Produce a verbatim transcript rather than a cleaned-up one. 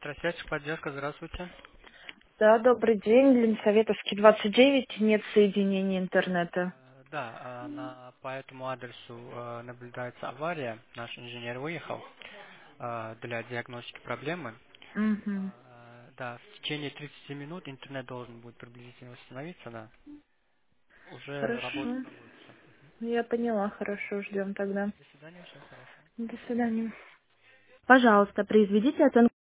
Трансляция поддержка, здравствуйте. Да, добрый день. Ленсоветовский двадцать девять. Нет соединения интернета. Э, Да, а, на, по этому адресу э, наблюдается авария. Наш инженер выехал э, для диагностики проблемы. Угу. Э, Да, в течение тридцати минут интернет должен будет приблизительно восстановиться, да. Уже работа Хорошо. проводится. Я поняла. Хорошо, ждем тогда. До свидания, всего хорошего. До свидания. Пожалуйста, произведите оценку.